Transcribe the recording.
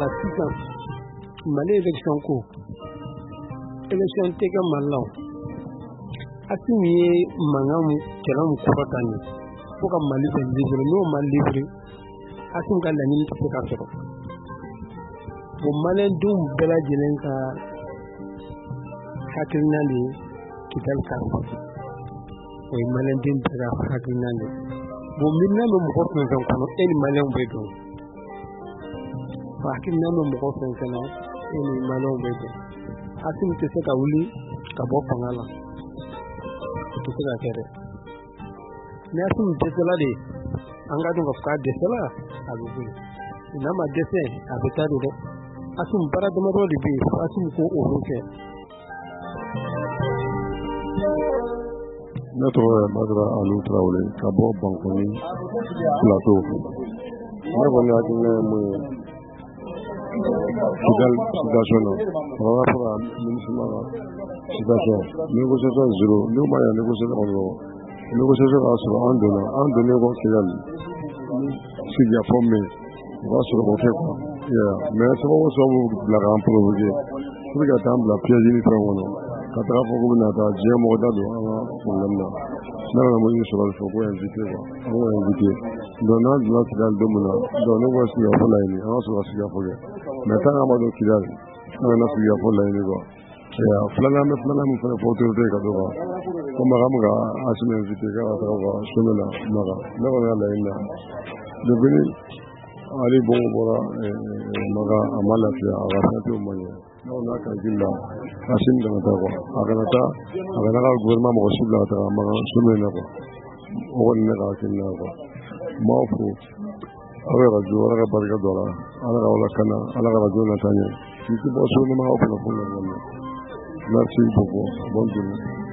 sisan Mali élection ko élection tɛ kɛ Mali la Assimi ye mankan kɛlɛ min kɔrɔta ni fo ka Mali bɛ libre n'o ma libre Assimi ka laɲini tɛ se ka sɔrɔ bon maliyɛndenw bɛɛ lajɛlen ka hakilina de ye Kidali kalifa o ye maliyɛnden bɛɛ ka hakilina de bon milina bɛ mɔgɔ fɛn fɛn kɔnɔ e ni maliyɛnw bɛ don hakilina bɛ mɔgɔ fɛn fɛn na e ni maliyɛnw bɛ don Assimi tɛ se ka wuli ka bɔ fanga la o tɛ se ka kɛ dɛ ni Assimi dɛsɛla de an ka dɔn ka fɔ k'a dɛsɛla a bɛ wuli n'a ma dɛsɛ a bɛ taa de dɛ Assimi baara damadɔ de bɛ yen fo Assimi ko olu kɛ. Ne tɔgɔ ye Badara Alu Tarawele ka bɔ Bankɔni plateau. Ne kɔni hakilina ye mun ye Kidali situation na on va faire un minimum situation négociation zéro n'o ma ya négociation kɔnɔ négociation ka sɔrɔ an donna ko Kidali sigi fɔ min o ka sɔrɔ o kɛ quoi mais sababu bila k'an provoquer pour que ka t'an bila piège ni fɛn kɔnɔ ka taga fɔ ko bɛna taa diɲɛ mɔgɔ da don an ka problème na ne kana mo sɔrɔ fɔ ko invité quoi an ko invité donc n'an donna Kidali don min na donc ne ko sigikafɔ laɲini an ka sɔrɔ ka sigikafɔ kɛ mais tant qu'an ma don Kidali an kana sigikafɔ laɲini quoi filanan bɛ filanan min fana fɔ autorité ka dɔ kan ko Makan bɛ ka Assimi invité k'a ka taga u ka sommet la Makan ne kɔni y'a laɲini na depuis Ali Bongo bɔra Makan a ma lafiya a ka fɛn t'o man ɲɛ ne kɔni y'a calcul la Assimi kana taa quoi a kana ka gouvernement mɔgɔ si bila ka taga Makan sommet na quoi o kɔni ne ka hakilina quoi n b'aw fo aw bɛ radio Ala ka barika don a la Ala ka aw lakana Ala ka radio nata ɲɛ k'i tɛ bɔ so ne ma aw kunnafoni lamɛn merci beaucoup bonne journée.